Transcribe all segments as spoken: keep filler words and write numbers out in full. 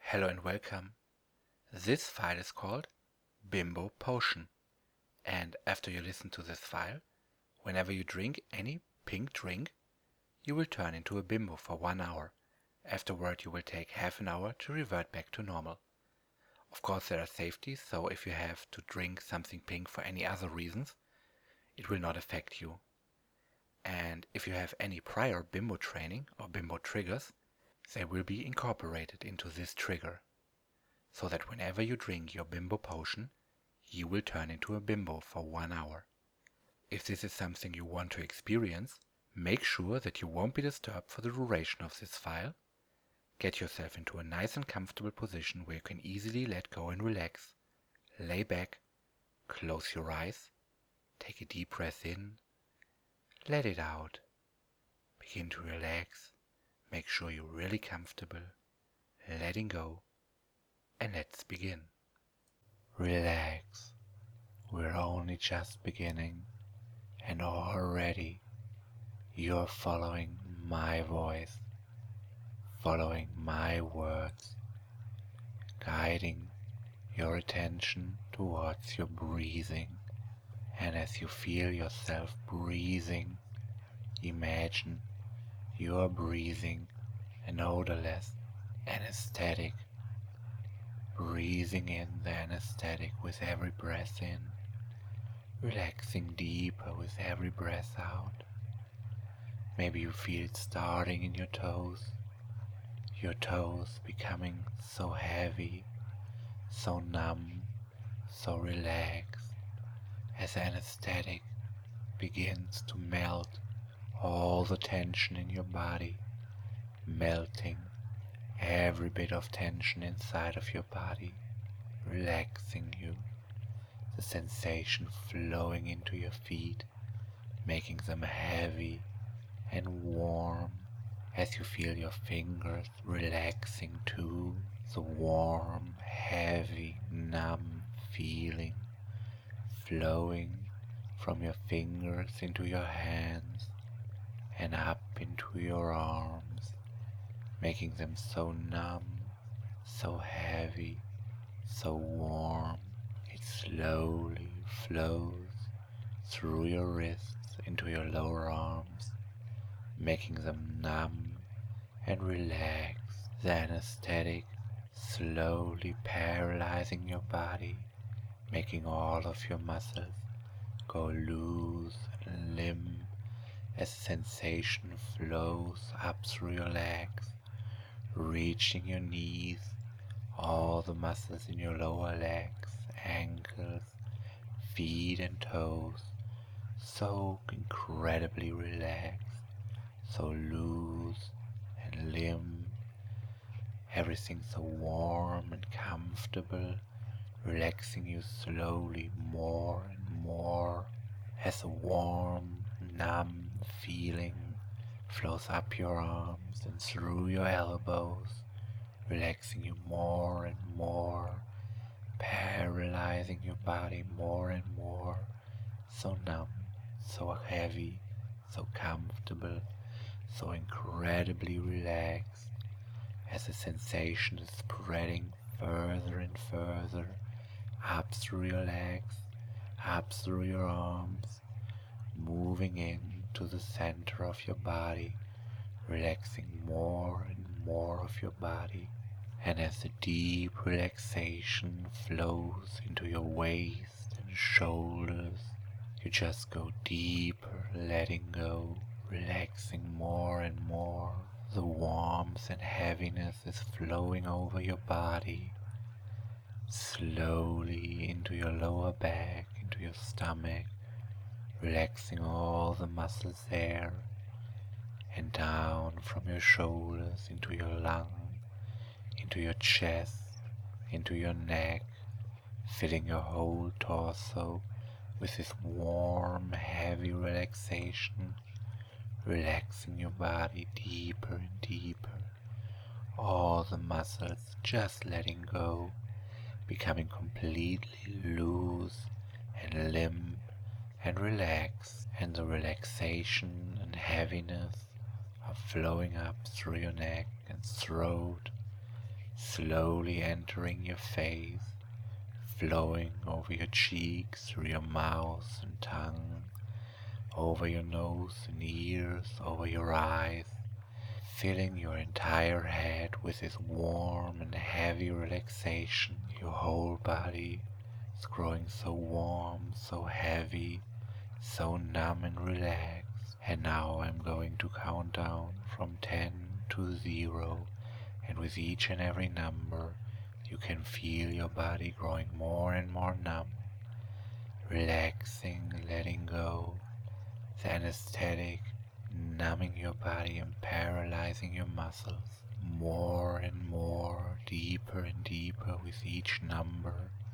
Hello and welcome. This file is called Bimbo Potion, and after you listen to this file, whenever you drink any pink drink, you will turn into a bimbo for one hour. Afterward you will take half an hour to revert back to normal. Of course there are safeties, so if you have to drink something pink for any other reasons, it will not affect you. And if you have any prior bimbo training or bimbo triggers, they will be incorporated into this trigger, so that whenever you drink your bimbo potion, you will turn into a bimbo for one hour. If this is something you want to experience, make sure that you won't be disturbed for the duration of this file. Get yourself into a nice and comfortable position where you can easily let go and relax. Lay back, close your eyes, take a deep breath in, let it out, begin to relax. Make sure you're really comfortable, letting go, and let's begin. Relax, we're only just beginning, and already you're following my voice, following my words, guiding your attention towards your breathing. And as you feel yourself breathing, imagine you are breathing an odorless anesthetic, breathing in the anesthetic with every breath in, relaxing deeper with every breath out. Maybe you feel it starting in your toes, your toes becoming so heavy, so numb, so relaxed, as the anesthetic begins to melt all the tension in your body, melting every bit of tension inside of your body, relaxing you, the sensation flowing into your feet, making them heavy and warm as you feel your fingers relaxing too, the warm, heavy, numb feeling flowing from your fingers into your hands and up into your arms, making them so numb, so heavy, so warm. It slowly flows through your wrists into your lower arms, making them numb and relaxed. The anesthetic slowly paralyzing your body, making all of your muscles go loose and limp as sensation flows up through your legs, reaching your knees, all the muscles in your lower legs, ankles, feet and toes, so incredibly relaxed, so loose and limp, everything so warm and comfortable, relaxing you slowly more and more as a warm, numb feeling flows up your arms and through your elbows, relaxing you more and more, paralyzing your body more and more, so numb, so heavy, so comfortable, so incredibly relaxed, as the sensation is spreading further and further, up through your legs, up through your arms, moving in to the center of your body, relaxing more and more of your body. And as the deep relaxation flows into your waist and shoulders, you just go deeper, letting go, relaxing more and more. The warmth and heaviness is flowing over your body, slowly into your lower back, into your stomach, relaxing all the muscles there, and down from your shoulders into your lung, into your chest, into your neck, filling your whole torso with this warm, heavy relaxation, relaxing your body deeper and deeper, all the muscles just letting go, becoming completely loose and limp and relaxed, and the relaxation and heaviness are flowing up through your neck and throat, slowly entering your face, flowing over your cheeks, through your mouth and tongue, over your nose and ears, over your eyes, filling your entire head with this warm and heavy relaxation. Your whole body is growing so warm, so heavy, so numb and relaxed. And now I'm going to count down from ten to zero, and with each and every number you can feel your body growing more and more numb, relaxing, letting go, the anesthetic numbing your body and paralyzing your muscles more and more, deeper and deeper with each number.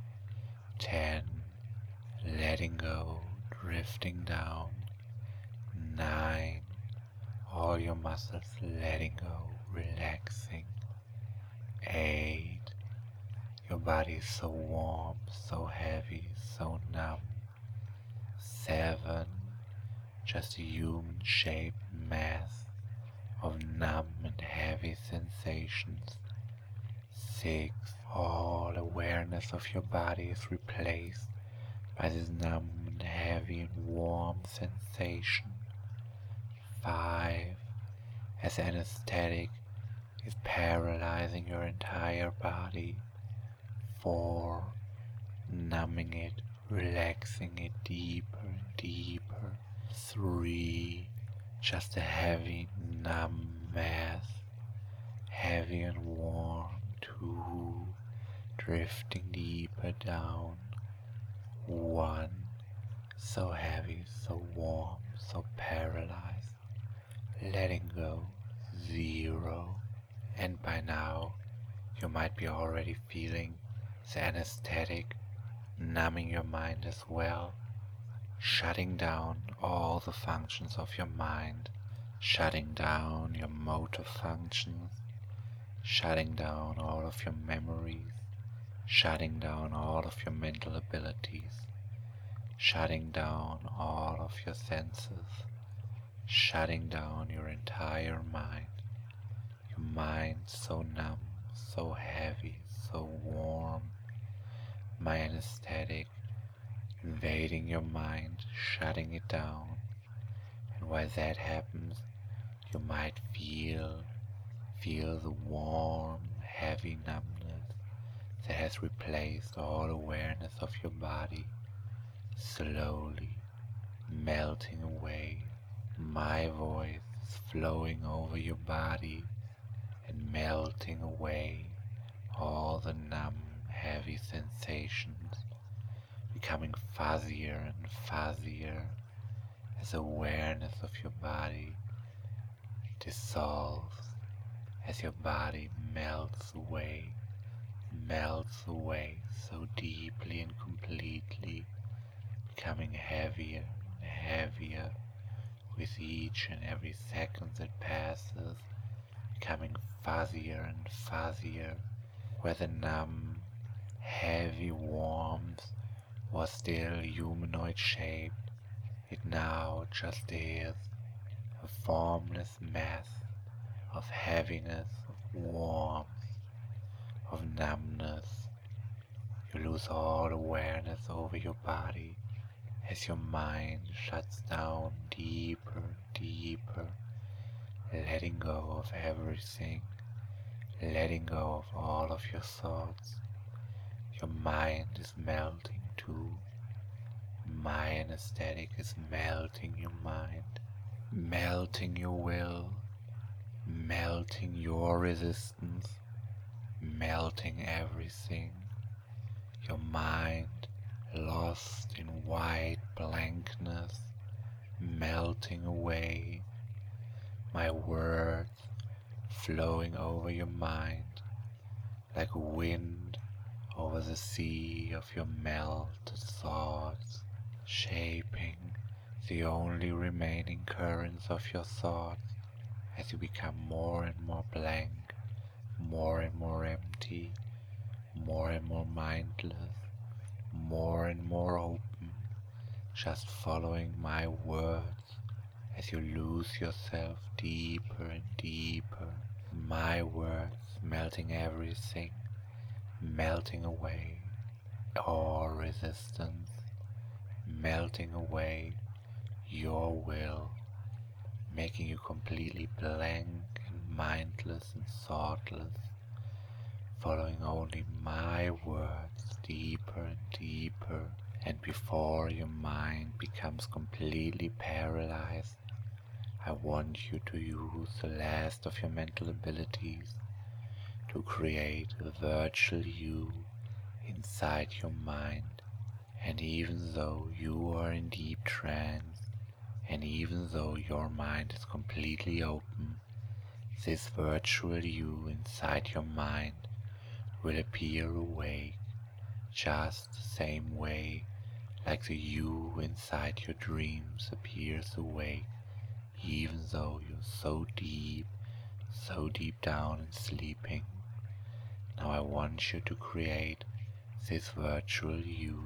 Ten, letting go, drifting down. Nine, all your muscles letting go, relaxing. Eight, your body is so warm, so heavy, so numb. Seven, just a human-shaped mass of numb and heavy sensations. Six, all awareness of your body is replaced by this numb and heavy and warm sensation. Five, as anesthetic is paralyzing your entire body. Four, numbing it, relaxing it deeper and deeper. Three, just a heavy, numb mass, heavy and warm. Two, drifting deeper down. One, so heavy, so warm, so paralyzed, letting go. Zero, and by now you might be already feeling the anesthetic numbing your mind as well, shutting down all the functions of your mind, shutting down your motor functions, shutting down all of your memories, shutting down all of your mental abilities, shutting down all of your senses, shutting down your entire mind. Your mind so numb, so heavy, so warm. My anesthetic invading your mind, shutting it down. And while that happens, you might feel, feel the warm, heavy numbness that has replaced all awareness of your body, slowly melting away. My voice is flowing over your body and melting away all the numb, heavy sensations, becoming fuzzier and fuzzier as awareness of your body dissolves, as your body melts away, melts away so deeply and completely, becoming heavier and heavier with each and every second that passes, becoming fuzzier and fuzzier, where the numb, heavy warmth was still humanoid shaped. It now just is a formless mass of heaviness, of warmth, of numbness. You lose all awareness over your body as your mind shuts down deeper, deeper, letting go of everything, letting go of all of your thoughts. Your mind is melting too. My anesthetic is melting your mind, melting your will, melting your resistance, melting everything. Your mind lost in white blankness, melting away. My words flowing over your mind like wind over the sea of your melted thoughts, shaping the only remaining currents of your thoughts as you become more and more blank, more and more empty, more and more mindless, more and more open, just following my words as you lose yourself deeper and deeper, my words melting everything, melting away all resistance, melting away your will, making you completely blank and mindless and thoughtless, following only my words deeper and deeper. And before your mind becomes completely paralyzed, I want you to use the last of your mental abilities to create a virtual you inside your mind. And even though you are in deep trance, and even though your mind is completely open, this virtual you inside your mind will appear awake, just the same way like the you inside your dreams appears awake, even though you're so deep, so deep down and sleeping. Now I want you to create this virtual you.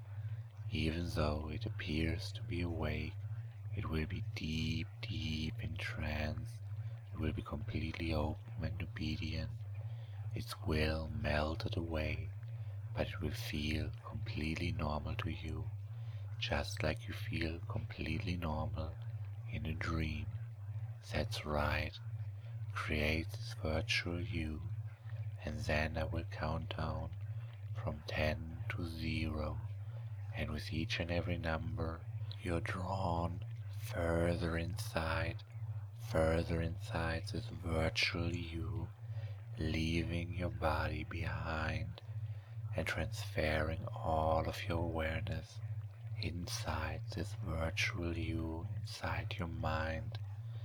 Even though it appears to be awake, it will be deep, deep in trance. It will be completely open and obedient. Its will melted away, but it will feel completely normal to you, just like you feel completely normal in a dream. That's right. Create this virtual you, and then I will count down from ten to zero, and with each and every number you're drawn further inside, further inside this virtual you, leaving your body behind and transferring all of your awareness inside this virtual you, inside your mind.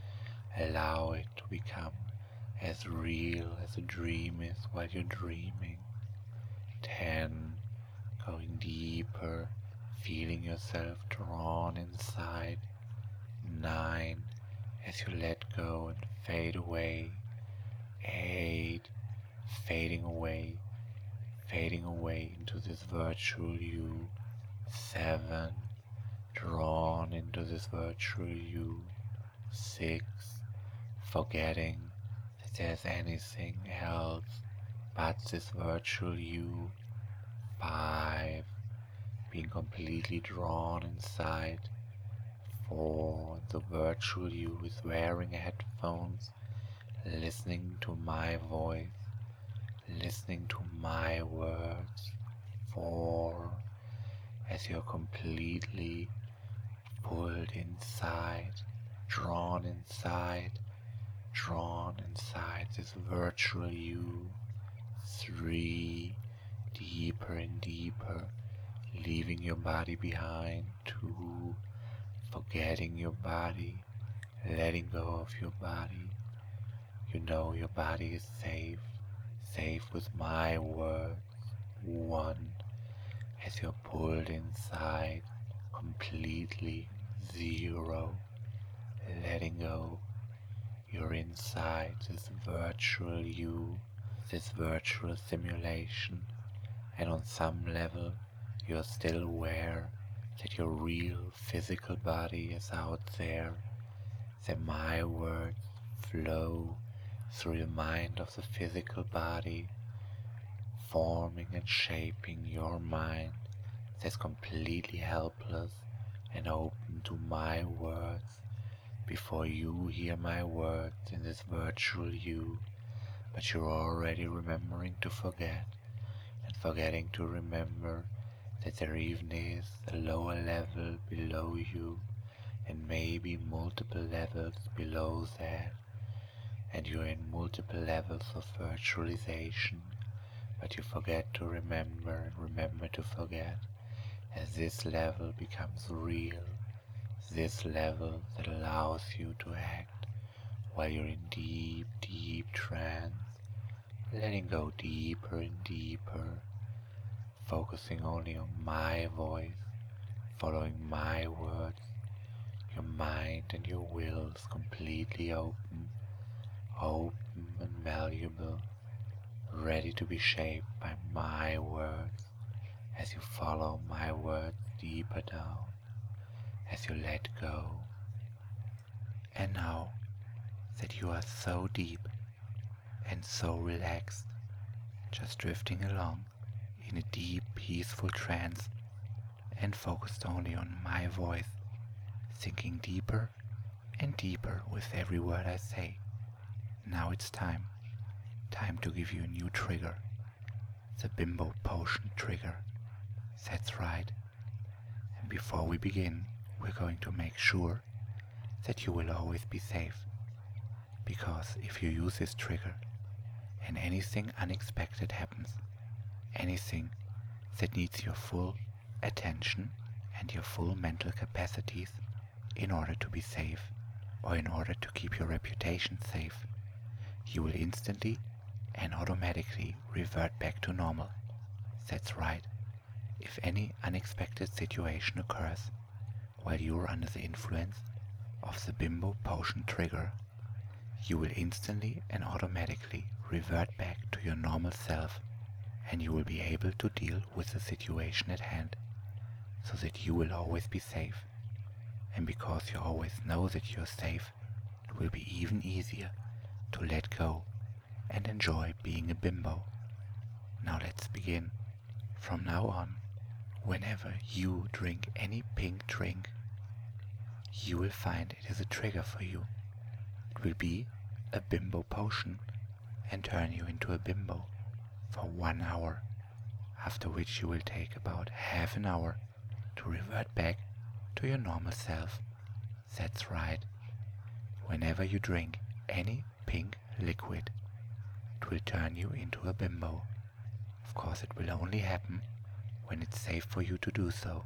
Allow it to become as real as a dream is while you're dreaming. Ten, going deeper, feeling yourself drawn inside. Nine, as you let go and fade away. Eight, fading away, fading away into this virtual you. Seven, drawn into this virtual you. Six, forgetting that there's anything else but this virtual you. Five, being completely drawn inside. Four, the virtual you is wearing headphones, listening to my voice, listening to my words. Four, as you're completely pulled inside, drawn inside, drawn inside this virtual you. Three, deeper and deeper, leaving your body behind. Two, forgetting your body, letting go of your body. You know your body is safe, safe with my words. One, as you're pulled inside, completely. Zero, letting go. You're inside this virtual you, this virtual simulation, and on some level you're still aware that your real physical body is out there, that my words flow through the mind of the physical body, forming and shaping your mind that's completely helpless and open to my words. Before you hear my words in this virtual you, but you're already remembering to forget, and forgetting to remember that there even is a lower level below you, and maybe multiple levels below that, and you're in multiple levels of virtualization, but you forget to remember and remember to forget, as this level becomes real, this level that allows you to act while you're in deep, deep trance, letting go deeper and deeper, focusing only on my voice, following my words. Your mind and your will is completely open, open and malleable, ready to be shaped by my words as you follow my words deeper down, as you let go. And now that you are so deep, and so relaxed, just drifting along in a deep, peaceful trance and focused only on my voice, sinking deeper and deeper with every word I say. Now it's time, time to give you a new trigger, the Bimbo Potion trigger. That's right. And before we begin, we're going to make sure that you will always be safe. Because if you use this trigger and anything unexpected happens, anything that needs your full attention and your full mental capacities in order to be safe or in order to keep your reputation safe, you will instantly and automatically revert back to normal. That's right. If any unexpected situation occurs while you are under the influence of the Bimbo Potion trigger, you will instantly and automatically revert back to your normal self, and you will be able to deal with the situation at hand, so that you will always be safe. And because you always know that you're safe, it will be even easier to let go and enjoy being a bimbo. Now let's begin. From now on, whenever you drink any pink drink, you will find it is a trigger for you. It will be a Bimbo Potion and turn you into a bimbo for one hour, after which you will take about half an hour to revert back to your normal self. That's right. Whenever you drink any pink liquid, it will turn you into a bimbo. Of course, it will only happen when it's safe for you to do so.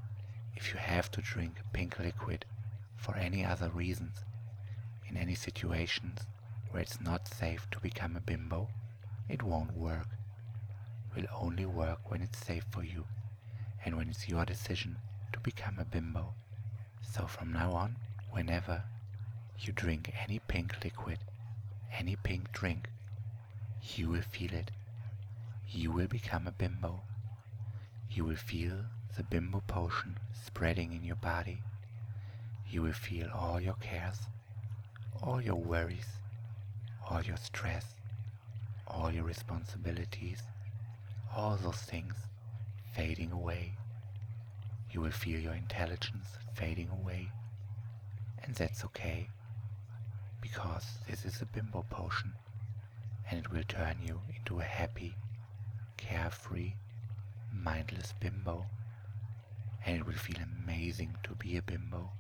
If you have to drink pink liquid for any other reasons, in any situations where it's not safe to become a bimbo, it won't work. It will only work when it's safe for you and when it's your decision to become a bimbo. So from now on, whenever you drink any pink liquid, any pink drink, you will feel it. You will become a bimbo. You will feel the Bimbo Potion spreading in your body. You will feel all your cares, all your worries, all your stress, all your responsibilities, all those things fading away. You will feel your intelligence fading away. And that's okay, because this is a Bimbo Potion, and it will turn you into a happy, carefree, mindless bimbo, and it will feel amazing to be a bimbo.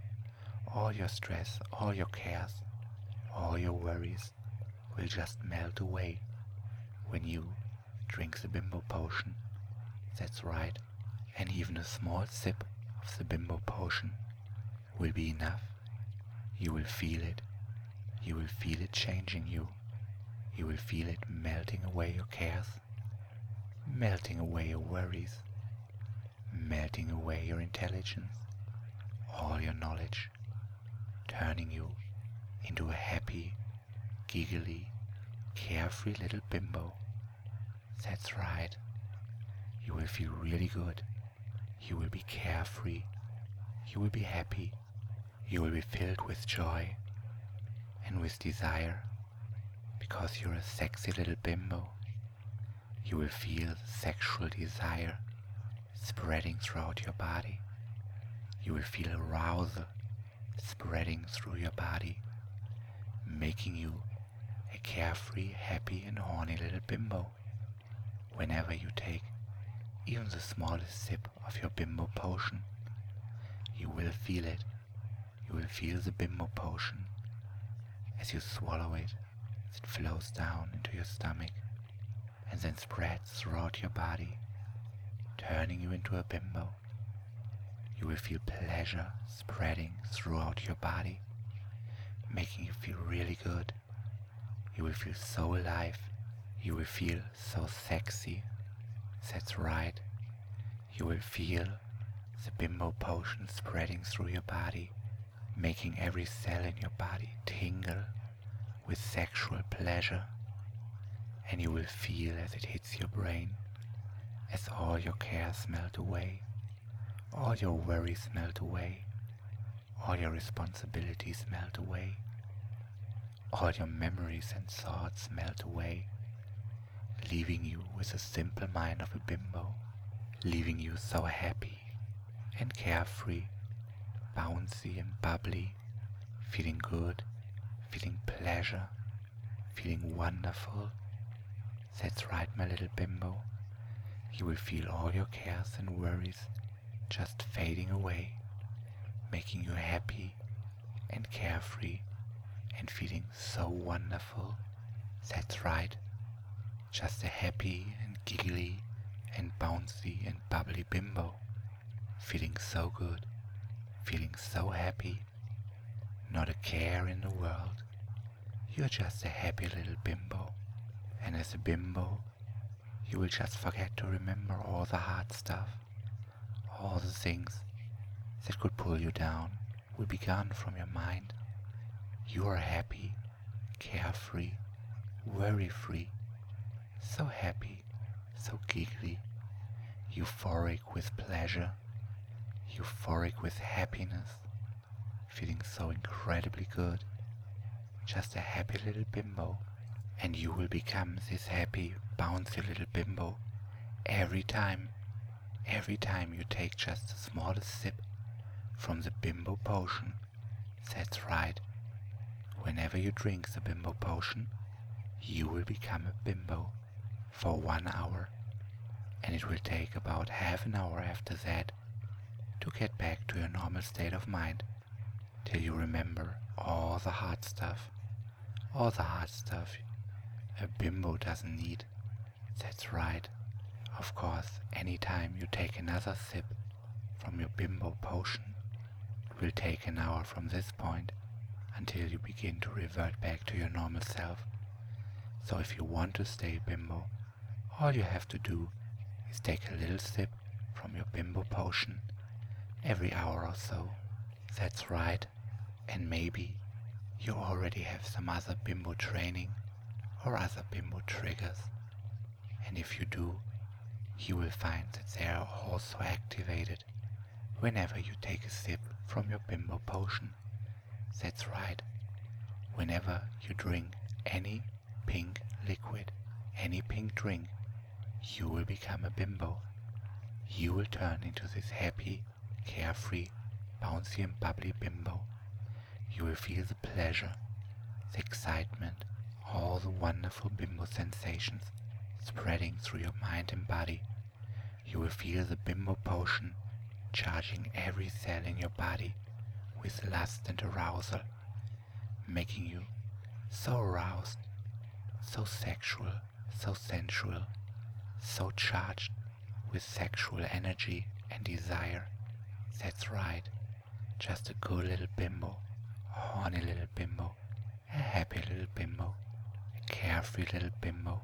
All your stress, all your cares, all your worries will just melt away when you drink the Bimbo Potion. That's right, and even a small sip of the Bimbo Potion will be enough. You will feel it. You will feel it changing you. You will feel it melting away your cares, melting away your worries, melting away your intelligence, all your knowledge, turning you into a happy, giggly, carefree little bimbo. That's right. You will feel really good. You will be carefree. You will be happy. You will be filled with joy and with desire, because you're a sexy little bimbo. You will feel sexual desire spreading throughout your body. You will feel arousal spreading through your body, making you a carefree, happy and horny little bimbo. Whenever you take even the smallest sip of your Bimbo Potion, you will feel it. You will feel the Bimbo Potion as you swallow it, as it flows down into your stomach and then spreads throughout your body, turning you into a bimbo. You will feel pleasure spreading throughout your body, making you feel really good. You will feel so alive. You will feel so sexy. That's right. You will feel the Bimbo Potion spreading through your body, making every cell in your body tingle with sexual pleasure. And you will feel as it hits your brain, as all your cares melt away, all your worries melt away, all your responsibilities melt away, All your memories and thoughts melt away, leaving you with the simple mind of a bimbo, leaving you so happy and carefree, bouncy and bubbly, feeling good, feeling pleasure, feeling wonderful. That's right, my little bimbo. You will feel all your cares and worries just fading away, making you happy and carefree and feeling so wonderful. That's right, just a happy and giggly and bouncy and bubbly bimbo, feeling so good, feeling so happy, not a care in the world. You're just a happy little bimbo, and as a bimbo, you will just forget to remember all the hard stuff. All the things that could pull you down will be gone from your mind. You are happy, carefree, worry-free, so happy, so giggly, euphoric with pleasure, euphoric with happiness, feeling so incredibly good, just a happy little bimbo. And you will become this happy, bouncy little bimbo every time, every time you take just the smallest sip from the bimbo potion. That's right. Whenever you drink the bimbo potion, you will become a bimbo for one hour, and it will take about half an hour after that to get back to your normal state of mind, till you remember all the hard stuff, all the hard stuff a bimbo doesn't need. That's right. Of course, anytime you take another sip from your bimbo potion, it will take an hour from this point until you begin to revert back to your normal self. So if you want to stay bimbo, all you have to do is take a little sip from your bimbo potion every hour or so. That's right. And maybe you already have some other bimbo training or other bimbo triggers. And if you do, you will find that they are also activated whenever you take a sip from your bimbo potion. That's right. Whenever you drink any pink liquid, any pink drink, you will become a bimbo. You will turn into this happy, carefree, bouncy and bubbly bimbo. You will feel the pleasure, the excitement, all the wonderful bimbo sensations spreading through your mind and body. You will feel the bimbo potion charging every cell in your body with lust and arousal, making you so aroused, so sexual, so sensual, so charged with sexual energy and desire. That's right, just a good little bimbo, a horny little bimbo, a happy little bimbo, a carefree little bimbo,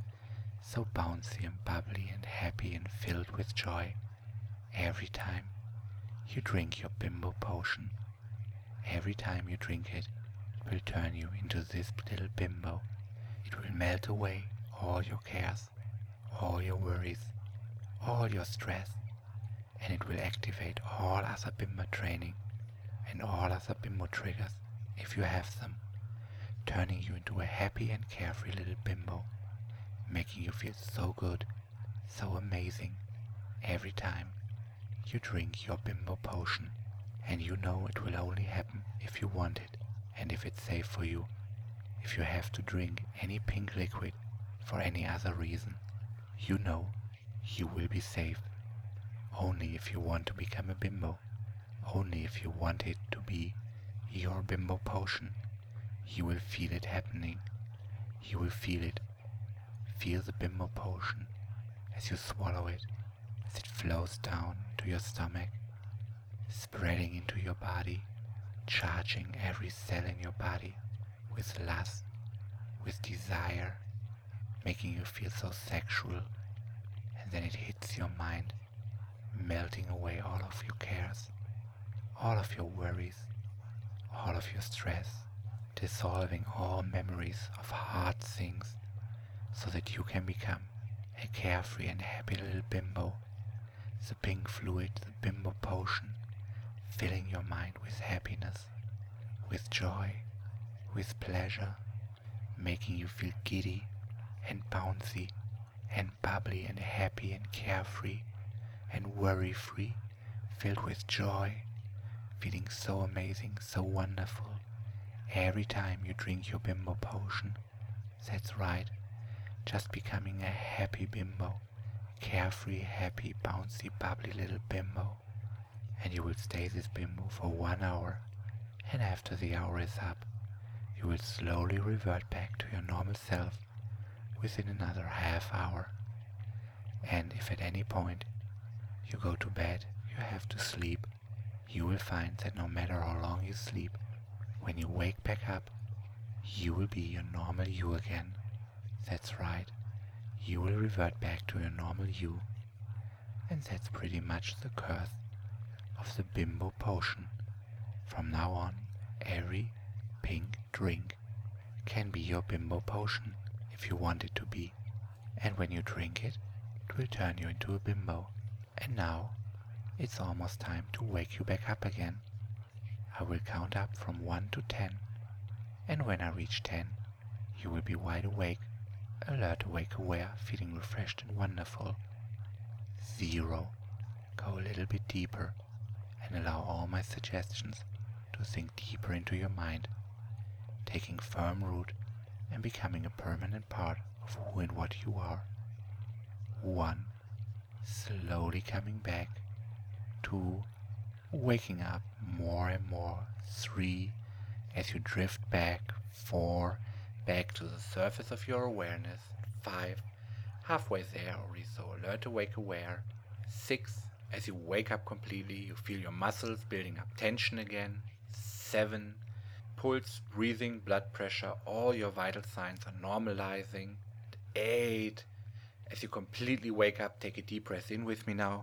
so bouncy and bubbly and happy and filled with joy every time you drink your bimbo potion. Every time you drink it, it will turn you into this little bimbo. It will melt away all your cares, all your worries, all your stress, and it will activate all other bimbo training and all other bimbo triggers if you have them, turning you into a happy and carefree little bimbo, making you feel so good, so amazing every time you drink your bimbo potion. And you know it will only happen if you want it and if it's safe for you. If you have to drink any pink liquid for any other reason, you know you will be safe. Only if you want to become a bimbo, only if you want it to be your bimbo potion, you will feel it happening. You will feel it. Feel the bimbo potion as you swallow it, as it flows down to your stomach, spreading into your body, charging every cell in your body with lust, with desire, making you feel so sexual, and then it hits your mind, melting away all of your cares, all of your worries, all of your stress, dissolving all memories of hard things, so that you can become a carefree and happy little bimbo. The pink fluid, the bimbo potion, filling your mind with happiness, with joy, with pleasure, making you feel giddy and bouncy and bubbly and happy and carefree and worry-free, filled with joy, feeling so amazing, so wonderful every time you drink your bimbo potion. That's right, just becoming a happy bimbo, carefree, happy, bouncy, bubbly little bimbo. And you will stay this bimbo for one hour, and after the hour is up, you will slowly revert back to your normal self within another half hour. And if at any point you go to bed, you have to sleep, you will find that no matter how long you sleep, when you wake back up, you will be your normal you again. That's right, you will revert back to your normal you. And that's pretty much the curse of the bimbo potion. From now on, every pink drink can be your bimbo potion if you want it to be. And when you drink it, it will turn you into a bimbo. And now, it's almost time to wake you back up again. I will count up from one to ten, and when I reach ten, you will be wide awake, alert, awake, aware, feeling refreshed and wonderful. Zero. Go a little bit deeper and allow all my suggestions to sink deeper into your mind, taking firm root and becoming a permanent part of who and what you are. One. Slowly coming back. Two. Waking up more and more. Three. As you drift back. Four. Back to the surface of your awareness. Five. Halfway there already, so alert, awake, aware. Six. As you wake up completely, you feel your muscles building up tension again. Seven. Pulse, breathing, blood pressure, all your vital signs are normalizing. Eight. As you completely wake up, take a deep breath in with me now.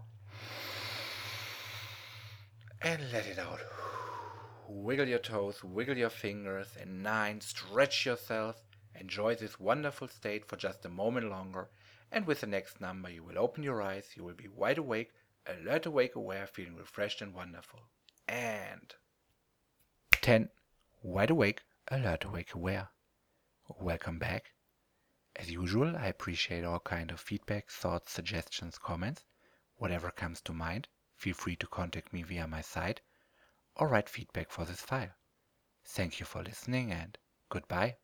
And let it out. Wiggle your toes, wiggle your fingers. And nine. Stretch yourself. Enjoy this wonderful state for just a moment longer. And with the next number, you will open your eyes. You will be wide awake, alert, awake, aware, feeling refreshed and wonderful. And ten. Wide awake, alert, awake, aware. Welcome back. As usual, I appreciate all kind of feedback, thoughts, suggestions, comments. Whatever comes to mind, feel free to contact me via my site or write feedback for this file. Thank you for listening and goodbye.